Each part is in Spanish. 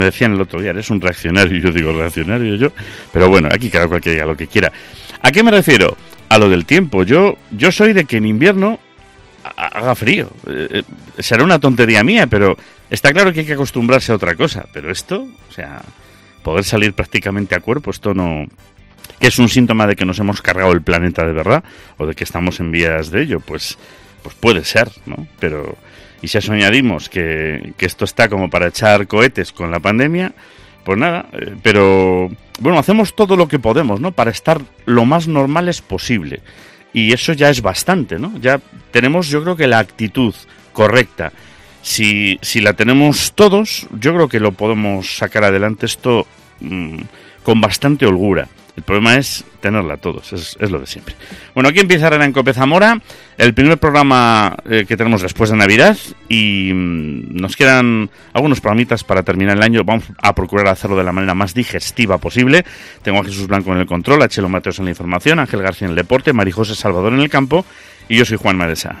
Me decían el otro día, eres un reaccionario, y yo digo, ¿reaccionario yo? Pero bueno, aquí cada cual que diga lo que quiera. ¿A qué me refiero? A lo del tiempo. Yo soy de que en invierno haga frío. Será una tontería mía, pero está claro que hay que acostumbrarse a otra cosa. Pero esto, o sea, poder salir prácticamente a cuerpo, esto no... ¿Que es un síntoma de que nos hemos cargado el planeta de verdad? ¿O de que estamos en vías de ello? Pues puede ser, ¿no? Pero... Y si a eso añadimos que esto está como para echar cohetes con la pandemia, pues nada, pero bueno, hacemos todo lo que podemos, ¿no? Para estar lo más normales posible. Y eso ya es bastante, ¿no? Ya tenemos, yo creo que la actitud correcta. Si la tenemos todos, yo creo que lo podemos sacar adelante esto con bastante holgura. El problema es tenerla todos, es lo de siempre. Bueno, aquí empieza Herrera en COPE Zamora, el primer programa que tenemos después de Navidad, y nos quedan algunos programitas para terminar el año. Vamos a procurar hacerlo de la manera más digestiva posible. Tengo a Jesús Blanco en el control, a Chelo Mateos en la información, Ángel García en el deporte, Marijose Salvador en el campo, y yo soy Juan Madesa.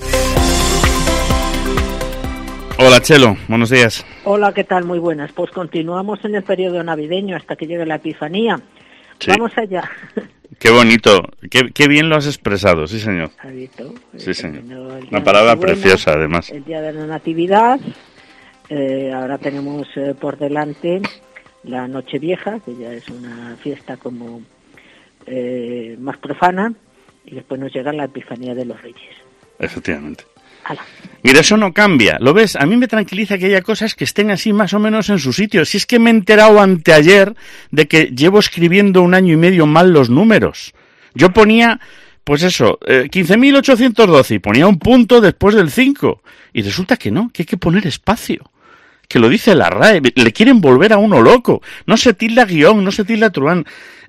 Hola Chelo, buenos días. Hola, ¿qué tal? Muy buenas. Pues continuamos en el periodo navideño hasta que llegue la Epifanía. Sí. Vamos allá. Qué bonito, qué bien lo has expresado, sí señor. Sí señor. Una palabra preciosa además. El día de la Natividad, ahora tenemos por delante la Nochevieja, que ya es una fiesta como más profana, y después nos llega la Epifanía de los Reyes. Efectivamente. Mira, eso no cambia, ¿lo ves? A mí me tranquiliza que haya cosas que estén así más o menos en su sitio. Si es que me he enterado anteayer de que llevo escribiendo 1 año y medio mal los números. Yo ponía, pues eso, 15.812 y ponía un punto después del 5. Y resulta que no, que hay que poner espacio. Que lo dice la RAE, le quieren volver a uno loco. No se tilda guión, no se tilda truán.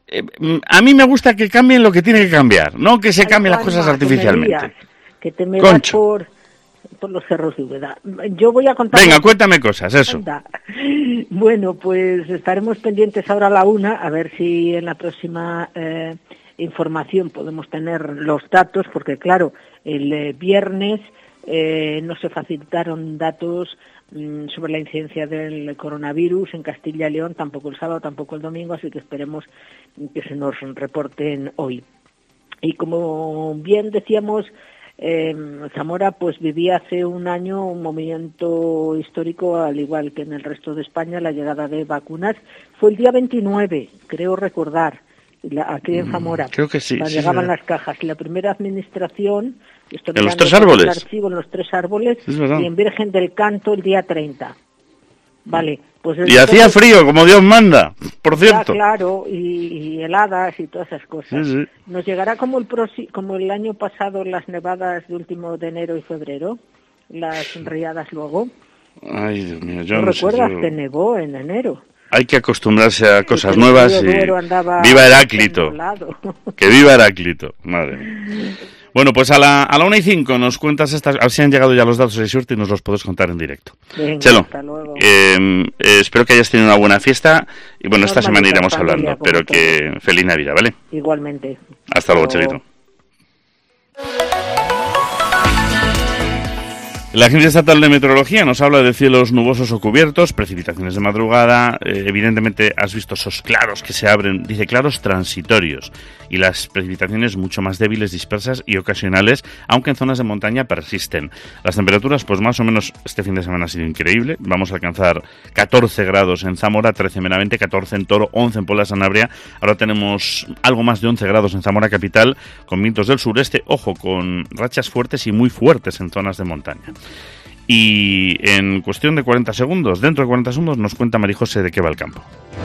A mí me gusta que cambien lo que tiene que cambiar, no que se cambien las cosas artificialmente. Que te me vas por los cerros de Úbeda. Yo voy a contar... Venga, cuéntame cosas, eso. Anda. Bueno, pues estaremos pendientes ahora a la 1, a ver si en la próxima información podemos tener los datos, porque claro, el viernes no se facilitaron datos sobre la incidencia del coronavirus en Castilla y León, tampoco el sábado, tampoco el domingo, así que esperemos que se nos reporten hoy. Y como bien decíamos, Zamora pues vivía hace 1 año un movimiento histórico, al igual que en el resto de España, la llegada de vacunas. Fue el día 29, creo recordar, aquí en Zamora. Creo que sí. Llegaban las cajas. La primera administración... ¿En los 3 árboles? Archivo, en los 3 árboles, y en Virgen del Canto el día 30. Vale. Pues y hacía frío, como Dios manda, por cierto. Ya, claro, y heladas y todas esas cosas. Sí. Nos llegará como el año pasado las nevadas de último de enero y febrero, las riadas luego. Ay, Dios mío, yo ¿No no recuerdas sé, que nevó en enero? Hay que acostumbrarse a cosas nuevas y... ¡Viva Heráclito! ¡Que viva Heráclito! Madre mía. Bueno, pues a la 1:05 nos cuentas estas... A ver si han llegado ya los datos de suerte y nos los puedes contar en directo. Venga, Chelo, hasta luego. Espero que hayas tenido una buena fiesta y bueno, esta semana iremos familia, hablando, pero que feliz Navidad, ¿vale? Igualmente. Hasta luego, Chelito. La Agencia Estatal de Meteorología nos habla de cielos nubosos o cubiertos, precipitaciones de madrugada, evidentemente has visto esos claros que se abren, dice claros transitorios, y las precipitaciones mucho más débiles, dispersas y ocasionales, aunque en zonas de montaña persisten. Las temperaturas, pues más o menos este fin de semana ha sido increíble, vamos a alcanzar 14 grados en Zamora, 13 en Benavente, 14 en Toro, 11 en Puebla de Sanabria, ahora tenemos algo más de 11 grados en Zamora capital, con vientos del sureste, ojo, con rachas fuertes y muy fuertes en zonas de montaña. Y en cuestión de 40 segundos, dentro de 40 segundos, nos cuenta Marijose de qué va el campo.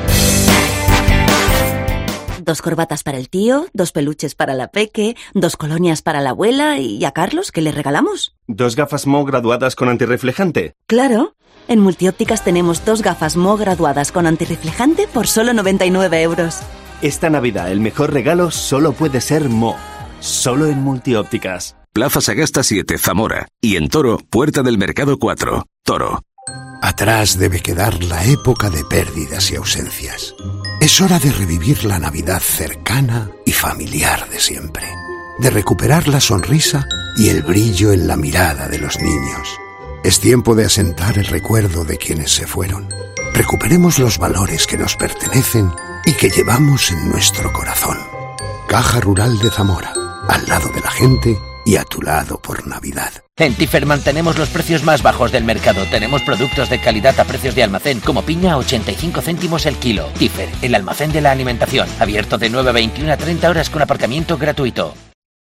2 corbatas para el tío, 2 peluches para la peque, 2 colonias para la abuela y a Carlos, ¿qué le regalamos? 2 gafas Mo graduadas con antirreflejante. Claro, en Multiópticas tenemos 2 gafas Mo graduadas con antirreflejante por solo 99 euros. Esta Navidad el mejor regalo solo puede ser Mo, solo en Multiópticas. Plaza Sagasta 7, Zamora. Y en Toro, Puerta del Mercado 4, Toro. Atrás debe quedar la época de pérdidas y ausencias. Es hora de revivir la Navidad cercana y familiar de siempre. De recuperar la sonrisa y el brillo en la mirada de los niños. Es tiempo de asentar el recuerdo de quienes se fueron. Recuperemos los valores que nos pertenecen y que llevamos en nuestro corazón. Caja Rural de Zamora, al lado de la gente y a tu lado por Navidad. En Tifer mantenemos los precios más bajos del mercado. Tenemos productos de calidad a precios de almacén, como piña a 85 céntimos el kilo. Tifer, el almacén de la alimentación. Abierto de 9 a 21 a 30 horas con aparcamiento gratuito.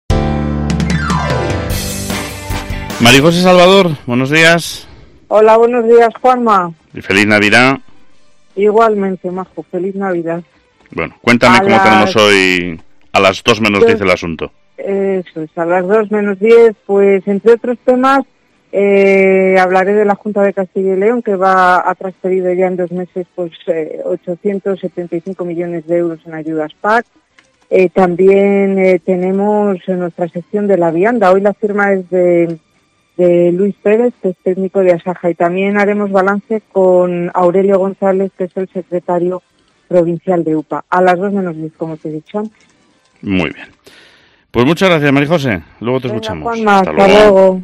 María José Salvador, buenos días. Hola, buenos días, Juanma. Y feliz Navidad. Igualmente, Majo, feliz Navidad. Bueno, cuéntame cómo tenemos hoy a las 2 menos 10 el asunto. Eso es, a las 2 menos 10, pues entre otros temas, hablaré de la Junta de Castilla y León, que ha transferido ya en 2 meses pues 875 millones de euros en ayudas PAC. También tenemos en nuestra sección de la vianda, hoy la firma es de Luis Pérez, que es técnico de Asaja, y también haremos balance con Aurelio González, que es el secretario provincial de UPA, a las 2 menos 10, como te he dicho. Muy bien. Pues muchas gracias, María José. Luego te escuchamos. Juanma, hasta luego.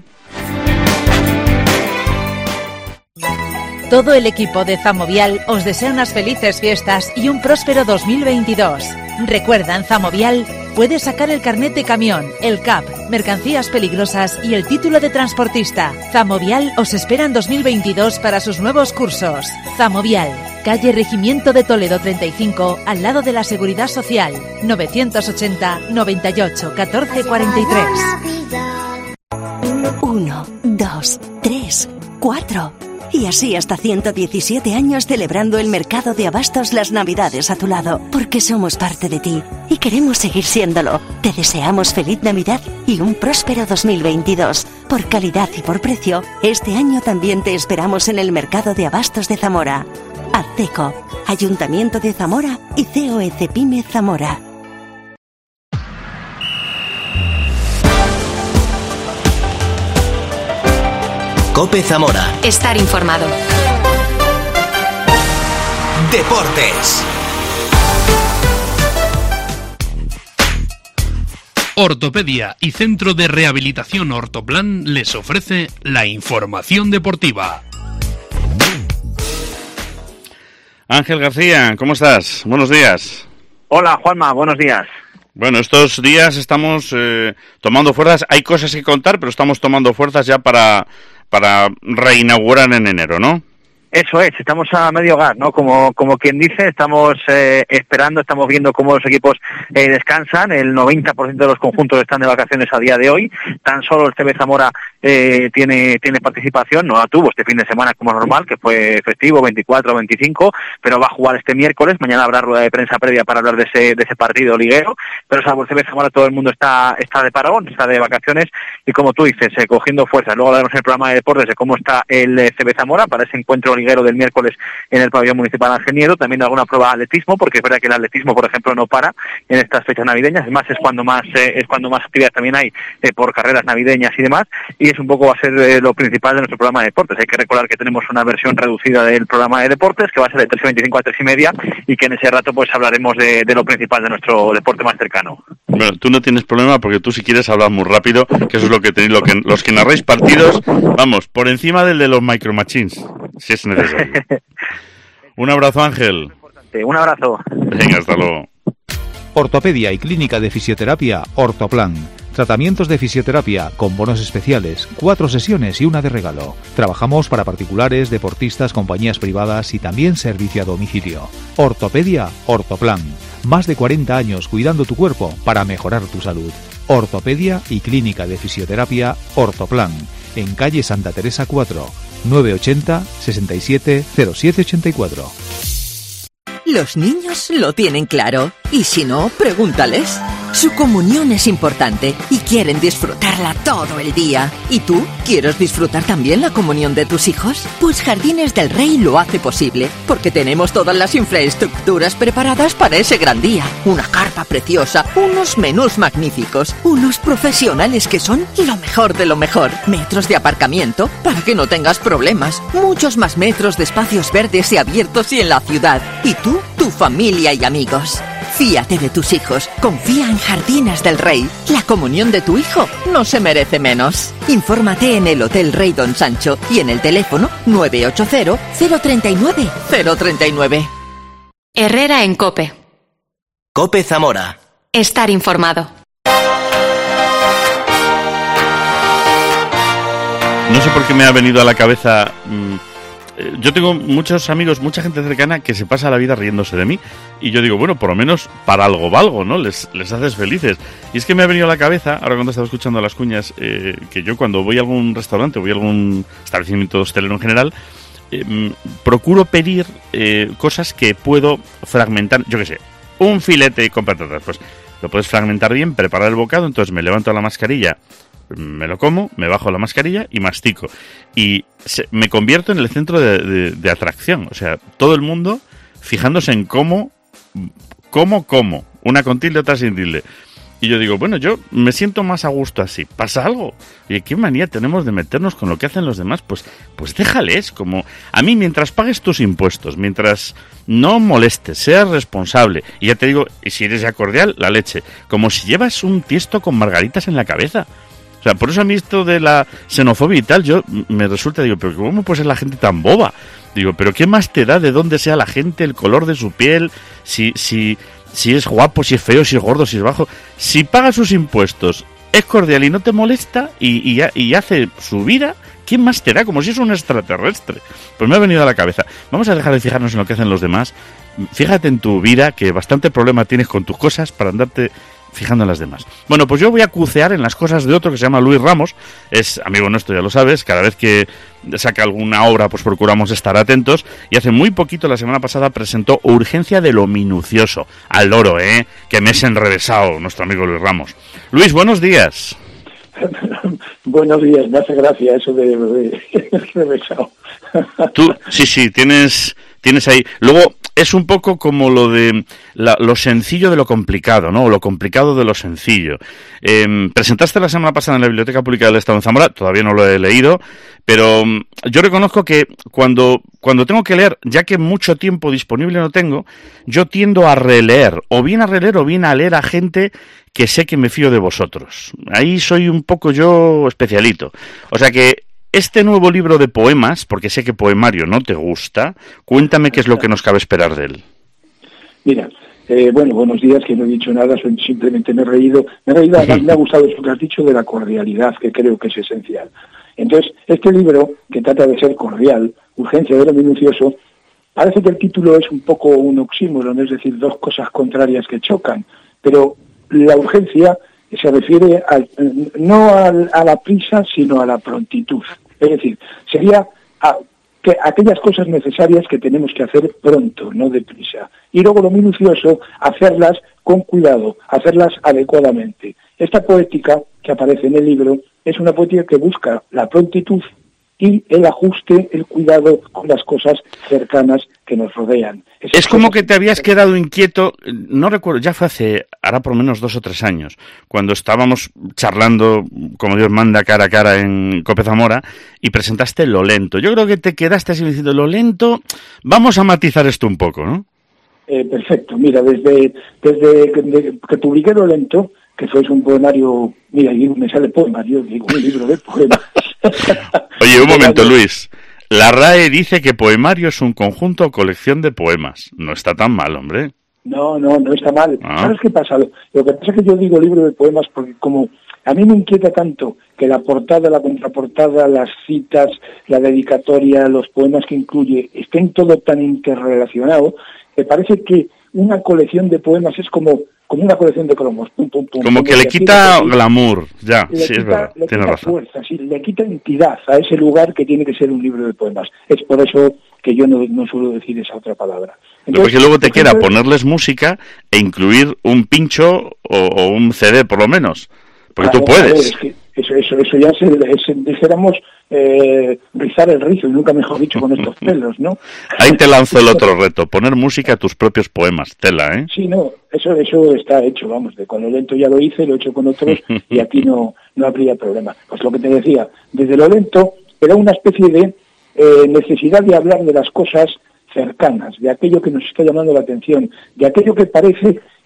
Todo el equipo de Zamovial os desea unas felices fiestas y un próspero 2022. Recuerda, en Zamovial puedes sacar el carnet de camión, el CAP, mercancías peligrosas y el título de transportista. Zamovial os espera en 2022 para sus nuevos cursos. Zamovial, calle Regimiento de Toledo 35, al lado de la Seguridad Social, 980 98 14 43. 1, 2, 3, 4... Y así hasta 117 años celebrando el mercado de abastos las Navidades a tu lado, porque somos parte de ti y queremos seguir siéndolo. Te deseamos feliz Navidad y un próspero 2022. Por calidad y por precio, este año también te esperamos en el mercado de abastos de Zamora. Adceco, Ayuntamiento de Zamora y COE Pyme Zamora. COPE Zamora. Estar informado. Deportes. Ortopedia y Centro de Rehabilitación Ortoplan les ofrece la información deportiva. Ángel García, ¿cómo estás? Buenos días. Hola, Juanma, buenos días. Bueno, estos días estamos tomando fuerzas. Hay cosas que contar, pero estamos tomando fuerzas ya para reinaugurar en enero, ¿no? Eso es, estamos a medio gas, ¿no? Como quien dice, estamos esperando, estamos viendo cómo los equipos descansan. El 90% de los conjuntos están de vacaciones a día de hoy. Tan solo el CB Zamora tiene participación, no la tuvo este fin de semana como normal, que fue festivo, 24, 25, pero va a jugar este miércoles. Mañana habrá rueda de prensa previa para hablar de ese partido liguero, pero salvo el CB Zamora todo el mundo está de parón, está de vacaciones, y como tú dices, cogiendo fuerzas. Luego hablaremos en el programa de deportes de cómo está el CB Zamora para ese encuentro liguero del miércoles en el pabellón municipal Angeniero. También alguna prueba de atletismo, porque es verdad que el atletismo, por ejemplo, no para en estas fechas navideñas. Además es cuando más actividad también hay por carreras navideñas y demás, y es un poco va a ser lo principal de nuestro programa de deportes. Hay que recordar que tenemos una versión reducida del programa de deportes que va a ser de 3:25 a 3:30, y que en ese rato pues hablaremos de lo principal de nuestro deporte más cercano. Bueno, tú no tienes problema, porque tú si quieres hablar muy rápido, que eso es lo que tenéis, los que narráis partidos, vamos, por encima del de los Micro Machines, si es necesario. Un abrazo, Ángel. Un abrazo. Venga, hasta luego. Ortopedia y Clínica de Fisioterapia Ortoplan. Tratamientos de fisioterapia con bonos especiales, 4 sesiones y una de regalo. Trabajamos para particulares, deportistas, compañías privadas y también servicio a domicilio. Ortopedia Ortoplan. Más de 40 años cuidando tu cuerpo para mejorar tu salud. Ortopedia y Clínica de Fisioterapia Ortoplan. En calle Santa Teresa 4, 980 67 07 84. Los niños lo tienen claro, y si no, pregúntales. Su comunión es importante y quieren disfrutarla todo el día. ¿Y tú? ¿Quieres disfrutar también la comunión de tus hijos? Pues Jardines del Rey lo hace posible, porque tenemos todas las infraestructuras preparadas para ese gran día. Una carpa preciosa, unos menús magníficos, unos profesionales que son lo mejor de lo mejor, metros de aparcamiento para que no tengas problemas, muchos más metros de espacios verdes y abiertos y en la ciudad. ¿Y tú? Tu familia y amigos. Fíate de tus hijos. Confía en Jardines del Rey. La comunión de tu hijo no se merece menos. Infórmate en el Hotel Rey Don Sancho y en el teléfono 980-039-039. Herrera en COPE. COPE Zamora. Estar informado. No sé por qué me ha venido a la cabeza... yo tengo muchos amigos, mucha gente cercana que se pasa la vida riéndose de mí. Y yo digo, bueno, por lo menos para algo valgo, ¿no? Les haces felices. Y es que me ha venido a la cabeza, ahora cuando estaba escuchando las cuñas, que yo cuando voy a algún restaurante, voy a algún establecimiento hostelero en general, procuro pedir cosas que puedo fragmentar. Yo qué sé, un filete con patatas. Pues lo puedes fragmentar bien, preparar el bocado, entonces me levanto la mascarilla, me lo como, me bajo la mascarilla y mastico. Y me convierto en el centro de atracción. O sea, todo el mundo fijándose en cómo, una con tilde, otra sin tilde. Y yo digo, bueno, yo me siento más a gusto así. ¿Pasa algo? Oye, ¿qué manía tenemos de meternos con lo que hacen los demás? Pues déjales, como... A mí, mientras pagues tus impuestos, mientras no molestes, seas responsable, y ya te digo, y si eres ya cordial, la leche. Como si llevas un tiesto con margaritas en la cabeza. O sea, por eso a mí esto de la xenofobia y tal, yo me resulta, digo, pero ¿cómo puede ser la gente tan boba? Digo, pero ¿qué más te da de dónde sea la gente, el color de su piel, si es guapo, si es feo, si es gordo, si es bajo? Si paga sus impuestos, es cordial y no te molesta y hace su vida, ¿quién más te da? Como si es un extraterrestre. Pues me ha venido a la cabeza. Vamos a dejar de fijarnos en lo que hacen los demás. Fíjate en tu vida, que bastante problema tienes con tus cosas para andarte fijando en las demás. Bueno, pues yo voy a cucear en las cosas de otro que se llama Luis Ramos. Es amigo nuestro, ya lo sabes. Cada vez que saca alguna obra, pues procuramos estar atentos. Y hace muy poquito, la semana pasada, presentó Urgencia de lo minucioso. Al loro, que me es enrevesado nuestro amigo Luis Ramos. Luis, buenos días. Buenos días, me hace gracia eso de enrevesado. Tú, sí, tienes ahí. Luego, es un poco como lo de lo sencillo de lo complicado, ¿no? O lo complicado de lo sencillo. Presentaste la semana pasada en la Biblioteca Pública del Estado en Zamora, todavía no lo he leído, pero yo reconozco que cuando tengo que leer, ya que mucho tiempo disponible no tengo, yo tiendo a releer, o bien a leer a gente que sé que me fío de vosotros. Ahí soy un poco yo especialito. O sea que este nuevo libro de poemas, porque sé que poemario no te gusta, cuéntame qué es lo que nos cabe esperar de él. Mira, buenos días, que no he dicho nada, simplemente me he reído, además me ha gustado eso que has dicho de la cordialidad, que creo que es esencial. Entonces, este libro, que trata de ser cordial, Urgencia de lo minucioso, parece que el título es un poco un oxímoron, es decir, dos cosas contrarias que chocan, pero la urgencia se refiere no a la prisa, sino a la prontitud. Es decir, sería aquellas cosas necesarias que tenemos que hacer pronto, no deprisa. Y luego lo minucioso, hacerlas con cuidado, hacerlas adecuadamente. Esta poética que aparece en el libro es una poética que busca la prontitud y el ajuste, el cuidado con las cosas cercanas que nos rodean. Es como que te habías quedado inquieto, no recuerdo, ya fue hará por lo menos 2 o 3 años, cuando estábamos charlando, como Dios manda, cara a cara en COPE Zamora, y presentaste Lo lento. Yo creo que te quedaste así diciendo, Lo lento, vamos a matizar esto un poco, ¿no? Perfecto, mira, desde que publiqué Lo lento, que fue un poemario, mira, me sale poemario, digo, un libro de poemas. Oye, un momento, Luis. La RAE dice que poemario es un conjunto o colección de poemas. No está tan mal, hombre. No está mal. ¿Sabes qué pasa? Lo que pasa es que yo digo libro de poemas porque como a mí me inquieta tanto que la portada, la contraportada, las citas, la dedicatoria, los poemas que incluye, estén todo tan interrelacionado, me parece que una colección de poemas es como una colección de cromos. Como que le quita glamour, ya, sí, es verdad, tienes razón. Fuerza, sí, le quita entidad a ese lugar que tiene que ser un libro de poemas. Es por eso que yo no suelo decir esa otra palabra. Entonces, porque luego te queda ponerles música e incluir un pincho o un CD, por lo menos. Porque tú puedes. Es que eso ya dijéramos, rizar el rizo, y nunca mejor dicho con estos pelos, ¿no? Ahí te lanzo el otro reto, poner música a tus propios poemas, tela, ¿eh? Sí, no, eso está hecho, vamos, con Lo lento ya lo hice, lo he hecho con otros, y aquí no habría problema. Pues lo que te decía, desde Lo lento era una especie de necesidad de hablar de las cosas cercanas, de aquello que nos está llamando la atención, de aquello que parece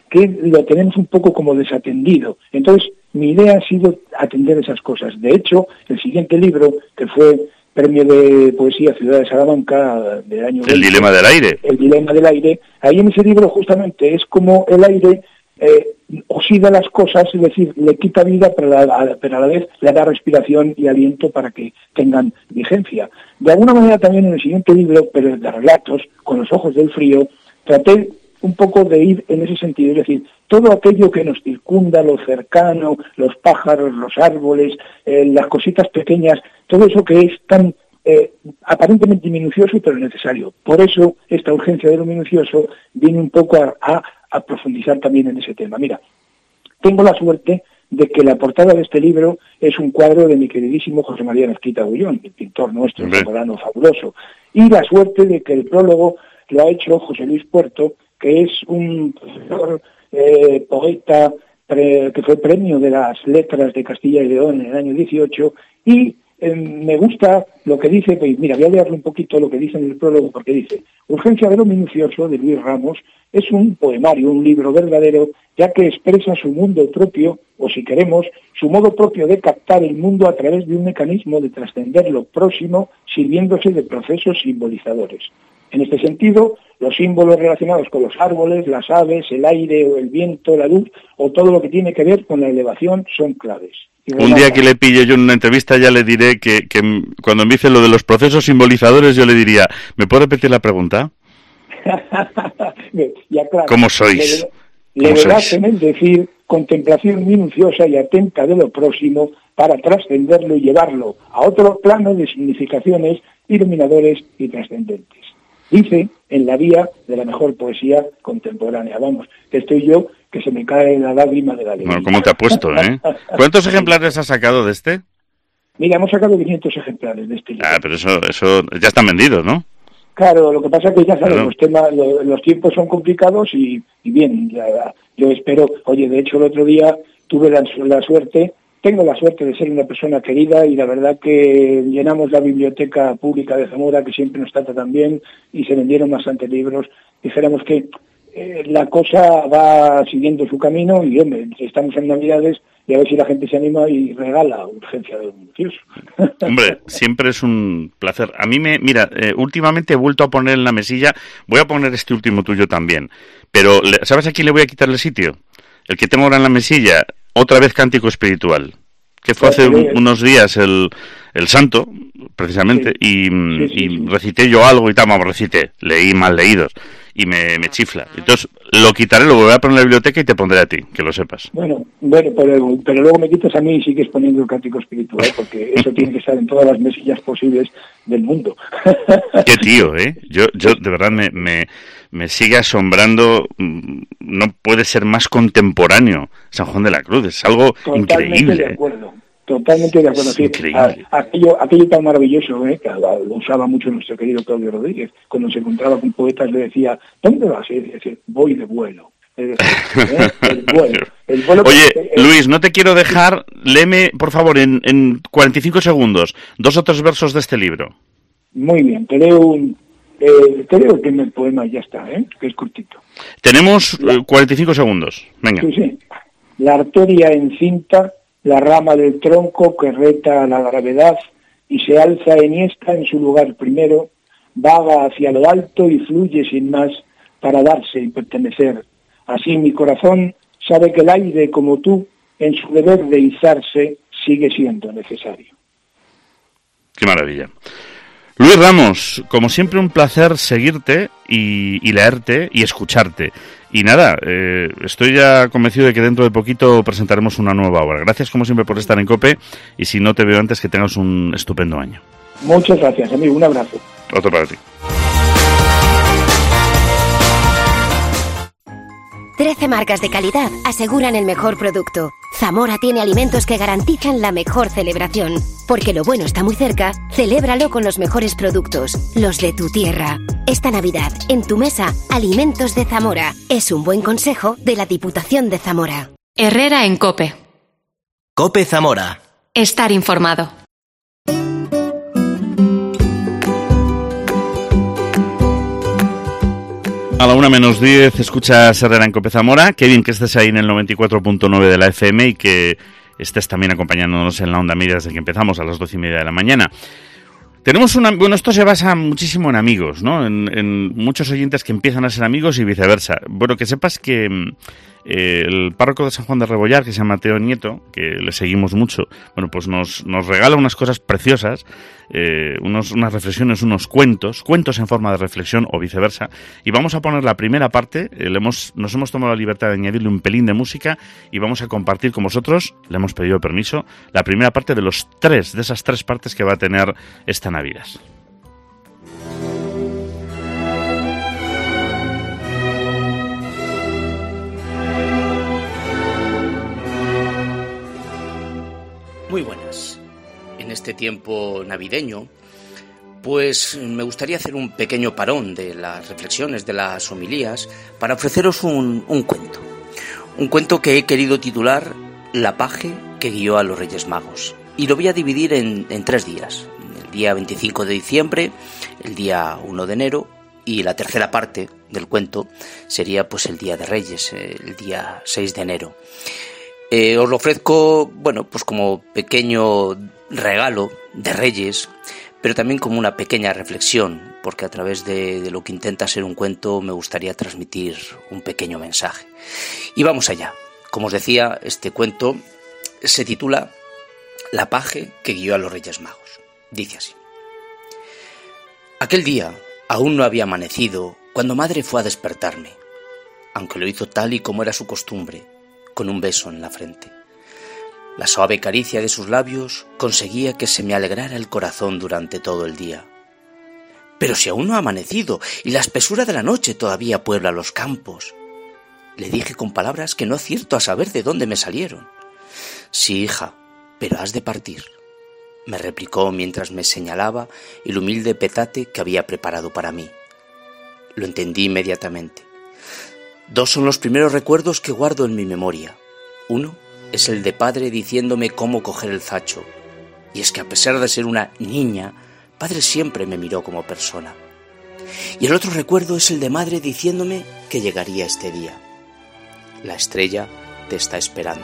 que lo tenemos un poco como desatendido. Entonces, mi idea ha sido atender esas cosas. De hecho, el siguiente libro, que fue Premio de Poesía Ciudad de Salamanca del año 20, El dilema del aire. El dilema del aire, ahí en ese libro justamente es como el aire oxida las cosas, es decir, le quita vida, pero a la vez le da respiración y aliento para que tengan vigencia. De alguna manera también en el siguiente libro, pero de relatos, Con los ojos del frío, traté un poco de ir en ese sentido, es decir, todo aquello que nos circunda, lo cercano, los pájaros, los árboles, las cositas pequeñas, todo eso que es tan aparentemente minucioso pero necesario. Por eso esta urgencia de lo minucioso viene un poco a profundizar también en ese tema. Mira, tengo la suerte de que la portada de este libro es un cuadro de mi queridísimo José María Mezquita Agullón, el pintor nuestro, zamorano fabuloso, y la suerte de que el prólogo lo ha hecho José Luis Puerto, que es un profesor, poeta, que fue premio de las letras de Castilla y León en el año 18, y me gusta lo que dice, pues mira, voy a leerle un poquito lo que dice en el prólogo, porque dice: Urgencia de lo minucioso, de Luis Ramos, es un poemario, un libro verdadero, ya que expresa su mundo propio, o si queremos, su modo propio de captar el mundo a través de un mecanismo de trascender lo próximo, sirviéndose de procesos simbolizadores. En este sentido, los símbolos relacionados con los árboles, las aves, el aire o el viento, la luz, o todo lo que tiene que ver con la elevación, son claves. Un día que le pille yo en una entrevista ya le diré que cuando me dice lo de los procesos simbolizadores, yo le diría, ¿me puede repetir la pregunta? Ya, claro, ¿Cómo sois? Le verás en el decir contemplación minuciosa y atenta de lo próximo para trascenderlo y llevarlo a otro plano de significaciones iluminadores y trascendentes. Dice en la vía de la mejor poesía contemporánea. Vamos, que estoy yo, que se me cae la lágrima de la alegría. Bueno, ¿cómo te ha puesto, eh? ¿Cuántos ejemplares has sacado de este? Mira, hemos sacado 500 ejemplares de este libro. Ah, pero eso ya están vendidos, ¿no? Claro, lo que pasa es que ya sabes, los tiempos son complicados y bien, yo espero, oye, de hecho el otro día tuve la suerte, tengo la suerte de ser una persona querida y la verdad que llenamos la biblioteca pública de Zamora, que siempre nos trata tan bien, y se vendieron bastantes libros. Dijéramos que la cosa va siguiendo su camino y, hombre, estamos en Navidades y a ver si la gente se anima y regala Urgencia de lo minucioso. Hombre, siempre es un placer. A mí mira, últimamente he vuelto a poner en la mesilla, voy a poner este último tuyo también, pero ¿sabes a quién le voy a quitar el sitio? El que tengo ahora en la mesilla, otra vez Cántico Espiritual, que fue hace unos días el santo, precisamente, sí. Y recité yo algo y tal, leí mal leídos, y me chifla. Entonces, lo quitaré, lo voy a poner en la biblioteca y te pondré a ti, que lo sepas. Bueno, pero luego me quitas a mí y sigues poniendo el Cántico Espiritual, porque eso tiene que estar en todas las mesillas posibles del mundo. Qué tío, ¿eh? Yo de verdad me sigue asombrando, no puede ser más contemporáneo San Juan de la Cruz, es algo increíble. Totalmente de acuerdo. Es increíble. Aquello tan maravilloso, que lo usaba mucho nuestro querido Claudio Rodríguez, cuando se encontraba con poetas le decía, ¿dónde vas? Y decía, voy de vuelo. Es decir, el vuelo. Oye, Luis, no te quiero dejar, léeme, por favor, en 45 segundos, 2 o 3 versos de este libro. Muy bien, te leo el primer poema y ya está, que es cortito. Tenemos 45 segundos, venga. Sí. La arteria encinta, la rama del tronco que reta a la gravedad y se alza enhiesta en su lugar primero, vaga hacia lo alto y fluye sin más para darse y pertenecer. Así mi corazón sabe que el aire, como tú, en su deber de izarse, sigue siendo necesario. Qué maravilla. Luis Ramos, como siempre un placer seguirte y leerte y escucharte. Y nada, estoy ya convencido de que dentro de poquito presentaremos una nueva obra. Gracias como siempre por estar en COPE y si no te veo antes, que tengas un estupendo año. Muchas gracias, amigo. Un abrazo. Otro para ti. 13 marcas de calidad aseguran el mejor producto. Zamora tiene alimentos que garantizan la mejor celebración. Porque lo bueno está muy cerca, celébralo con los mejores productos, los de tu tierra. Esta Navidad, en tu mesa, Alimentos de Zamora. Es un buen consejo de la Diputación de Zamora. Herrera en COPE. COPE Zamora. Estar informado. A la 1:10 escuchas Herrera en Cope Zamora. Qué bien que estés ahí en el 94.9 de la FM y que estés también acompañándonos en la onda media desde que empezamos a las 12:30 de la mañana. Tenemos bueno, esto se basa muchísimo en amigos, ¿no? En muchos oyentes que empiezan a ser amigos y viceversa. Bueno, que sepas que el párroco de San Juan de Rebollar, que se llama Mateo Nieto, que le seguimos mucho, bueno, pues nos regala unas cosas preciosas, unas reflexiones, unos cuentos en forma de reflexión o viceversa, y vamos a poner la primera parte. Nos hemos tomado la libertad de añadirle un pelín de música y vamos a compartir con vosotros, le hemos pedido permiso, la primera parte de esas tres partes que va a tener esta Navidad. Muy buenas. En este tiempo navideño, pues me gustaría hacer un pequeño parón de las reflexiones, de las homilías, para ofreceros un cuento. Un cuento que he querido titular La paje que guió a los Reyes Magos. Y lo voy a dividir en 3 días. El día 25 de diciembre, el día 1 de enero y la tercera parte del cuento sería pues el día de Reyes, el día 6 de enero. Os lo ofrezco, bueno, pues como pequeño regalo de Reyes, pero también como una pequeña reflexión, porque a través de lo que intenta ser un cuento me gustaría transmitir un pequeño mensaje. Y vamos allá. Como os decía, este cuento se titula La paje que guió a los Reyes Magos. Dice así. Aquel día aún no había amanecido cuando madre fue a despertarme, aunque lo hizo tal y como era su costumbre, con un beso en la frente. La suave caricia de sus labios conseguía que se me alegrara el corazón durante todo el día. Pero si aún no ha amanecido y la espesura de la noche todavía puebla los campos, le dije con palabras que no acierto a saber de dónde me salieron. Sí, hija, pero has de partir, me replicó mientras me señalaba el humilde petate que había preparado para mí. Lo entendí inmediatamente. 2 son los primeros recuerdos que guardo en mi memoria. Uno es el de padre diciéndome cómo coger el zacho. Y es que a pesar de ser una niña, padre siempre me miró como persona. Y el otro recuerdo es el de madre diciéndome que llegaría este día. La estrella te está esperando.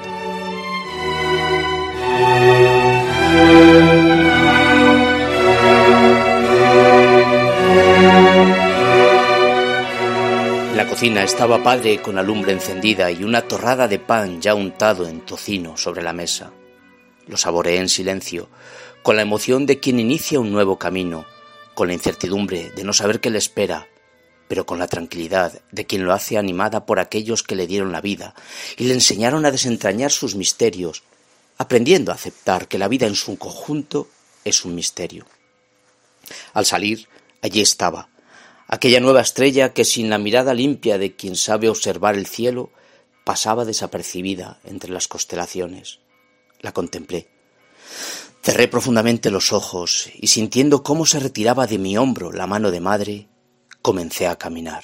En la cocina estaba padre con la lumbre encendida y una torrada de pan ya untado en tocino sobre la mesa. Lo saboreé en silencio, con la emoción de quien inicia un nuevo camino, con la incertidumbre de no saber qué le espera, pero con la tranquilidad de quien lo hace animada por aquellos que le dieron la vida y le enseñaron a desentrañar sus misterios, aprendiendo a aceptar que la vida en su conjunto es un misterio. Al salir, allí estaba, aquella nueva estrella que sin la mirada limpia de quien sabe observar el cielo, pasaba desapercibida entre las constelaciones. La contemplé. Cerré profundamente los ojos y sintiendo cómo se retiraba de mi hombro la mano de madre, comencé a caminar.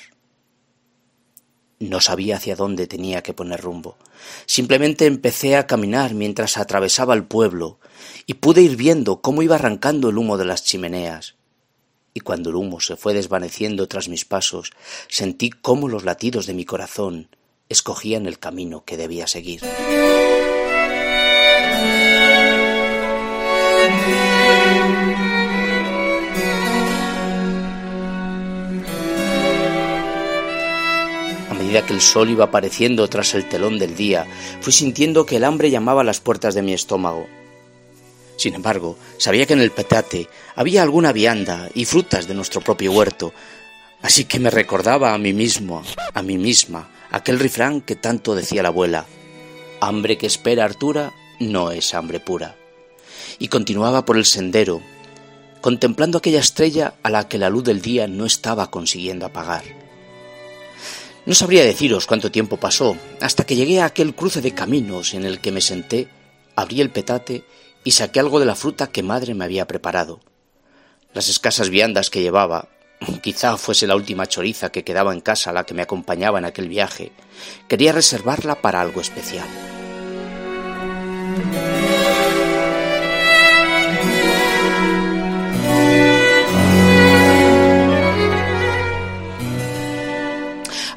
No sabía hacia dónde tenía que poner rumbo. Simplemente empecé a caminar mientras atravesaba el pueblo y pude ir viendo cómo iba arrancando el humo de las chimeneas. Y cuando el humo se fue desvaneciendo tras mis pasos, sentí cómo los latidos de mi corazón escogían el camino que debía seguir. A medida que el sol iba apareciendo tras el telón del día, fui sintiendo que el hambre llamaba a las puertas de mi estómago. Sin embargo, sabía que en el petate había alguna vianda y frutas de nuestro propio huerto, así que me recordaba a mí misma, aquel refrán que tanto decía la abuela: hambre que espera hartura no es hambre pura. Y continuaba por el sendero, contemplando aquella estrella a la que la luz del día no estaba consiguiendo apagar. No sabría deciros cuánto tiempo pasó, hasta que llegué a aquel cruce de caminos en el que me senté, abrí el petate y saqué algo de la fruta que madre me había preparado. Las escasas viandas que llevaba, quizá fuese la última choriza que quedaba en casa la que me acompañaba en aquel viaje, quería reservarla para algo especial.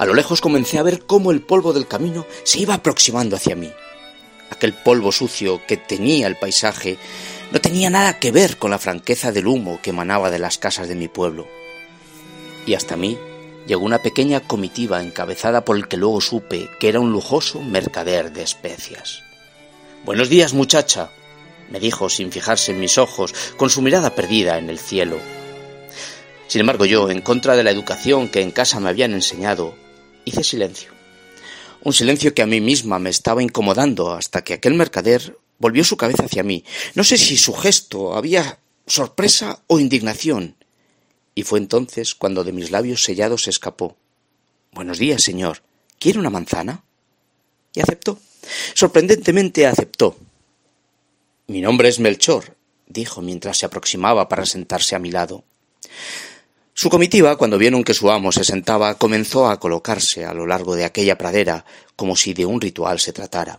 A lo lejos comencé a ver cómo el polvo del camino se iba aproximando hacia mí. Aquel polvo sucio que tenía el paisaje no tenía nada que ver con la franqueza del humo que emanaba de las casas de mi pueblo. Y hasta mí llegó una pequeña comitiva encabezada por el que luego supe que era un lujoso mercader de especias. «Buenos días, muchacha», me dijo sin fijarse en mis ojos, con su mirada perdida en el cielo. Sin embargo, yo, en contra de la educación que en casa me habían enseñado, hice silencio. Un silencio que a mí misma me estaba incomodando hasta que aquel mercader volvió su cabeza hacia mí. No sé si su gesto había sorpresa o indignación. Y fue entonces cuando de mis labios sellados se escapó: «Buenos días, señor. ¿Quiere una manzana?» Y aceptó. Sorprendentemente aceptó. «Mi nombre es Melchor», dijo mientras se aproximaba para sentarse a mi lado. Su comitiva, cuando vieron que su amo se sentaba, comenzó a colocarse a lo largo de aquella pradera como si de un ritual se tratara.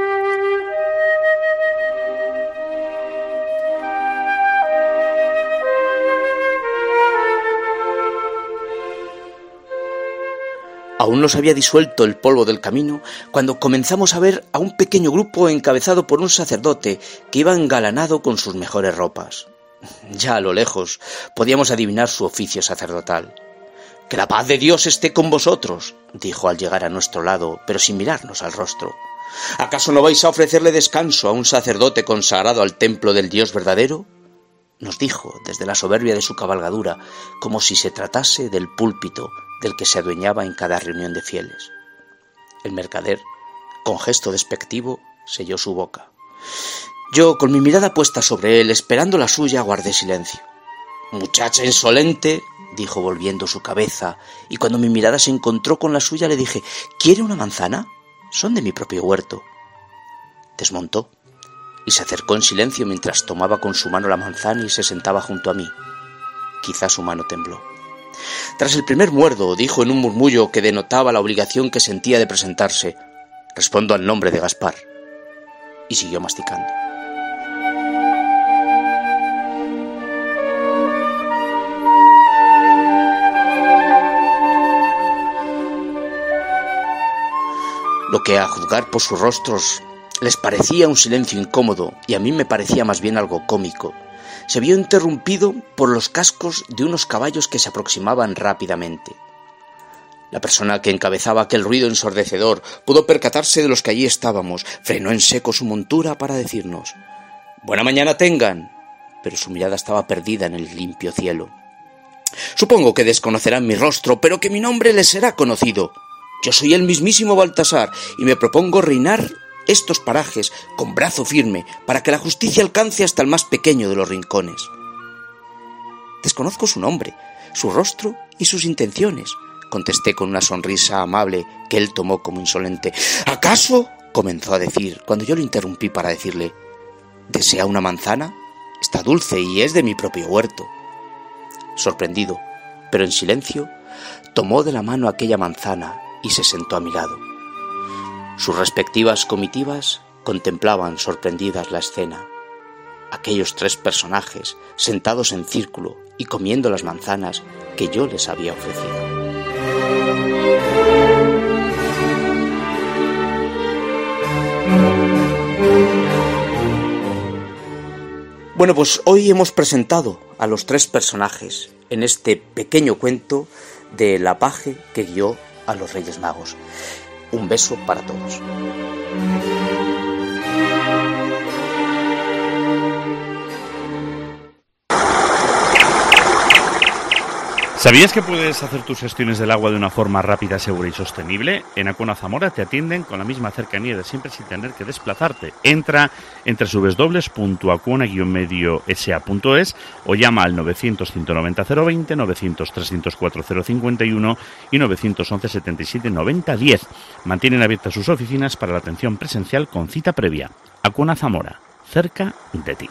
Aún no se había disuelto el polvo del camino cuando comenzamos a ver a un pequeño grupo encabezado por un sacerdote que iba engalanado con sus mejores ropas. Ya a lo lejos podíamos adivinar su oficio sacerdotal. «Que la paz de Dios esté con vosotros», dijo al llegar a nuestro lado, pero sin mirarnos al rostro. «¿Acaso no vais a ofrecerle descanso a un sacerdote consagrado al templo del Dios verdadero?», nos dijo desde la soberbia de su cabalgadura, como si se tratase del púlpito del que se adueñaba en cada reunión de fieles. El mercader, con gesto despectivo, selló su boca. Yo, con mi mirada puesta sobre él, esperando la suya, guardé silencio. «Muchacha insolente», dijo volviendo su cabeza, y cuando mi mirada se encontró con la suya le dije: «¿Quiere una manzana? Son de mi propio huerto». Desmontó y se acercó en silencio mientras tomaba con su mano la manzana y se sentaba junto a mí. Quizá su mano tembló. Tras el primer muerdo, dijo en un murmullo que denotaba la obligación que sentía de presentarse: «Respondo al nombre de Gaspar». Y siguió masticando. Lo que, a juzgar por sus rostros, les parecía un silencio incómodo, y a mí me parecía más bien algo cómico, se vio interrumpido por los cascos de unos caballos que se aproximaban rápidamente. La persona que encabezaba aquel ruido ensordecedor pudo percatarse de los que allí estábamos, frenó en seco su montura para decirnos: «Buena mañana tengan», pero su mirada estaba perdida en el limpio cielo. «Supongo que desconocerán mi rostro, pero que mi nombre les será conocido. Yo soy el mismísimo Baltasar y me propongo reinar estos parajes con brazo firme para que la justicia alcance hasta el más pequeño de los rincones». «Desconozco su nombre, su rostro y sus intenciones», contesté con una sonrisa amable que él tomó como insolente. «¿Acaso?», comenzó a decir, cuando yo lo interrumpí para decirle: «¿Desea una manzana? Está dulce y es de mi propio huerto». Sorprendido, pero en silencio, tomó de la mano aquella manzana y se sentó a mi lado. Sus respectivas comitivas contemplaban sorprendidas la escena. Aquellos tres personajes sentados en círculo y comiendo las manzanas que yo les había ofrecido. Bueno, pues hoy hemos presentado a los tres personajes en este pequeño cuento de la paje que guió a los Reyes Magos. Un beso para todos. ¿Sabías que puedes hacer tus gestiones del agua de una forma rápida, segura y sostenible? En Acuna Zamora te atienden con la misma cercanía de siempre sin tener que desplazarte. Entra en www.acuna-sa.es o llama al 900-190-020, 900-304-051 y 911-77-90-10. Mantienen abiertas sus oficinas para la atención presencial con cita previa. Acuna Zamora, cerca de ti.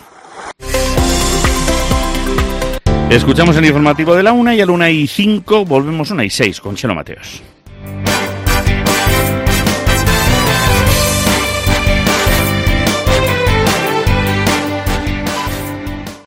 Escuchamos el informativo de la 1 y a la 1:05 volvemos 1:06 con Chelo Mateos.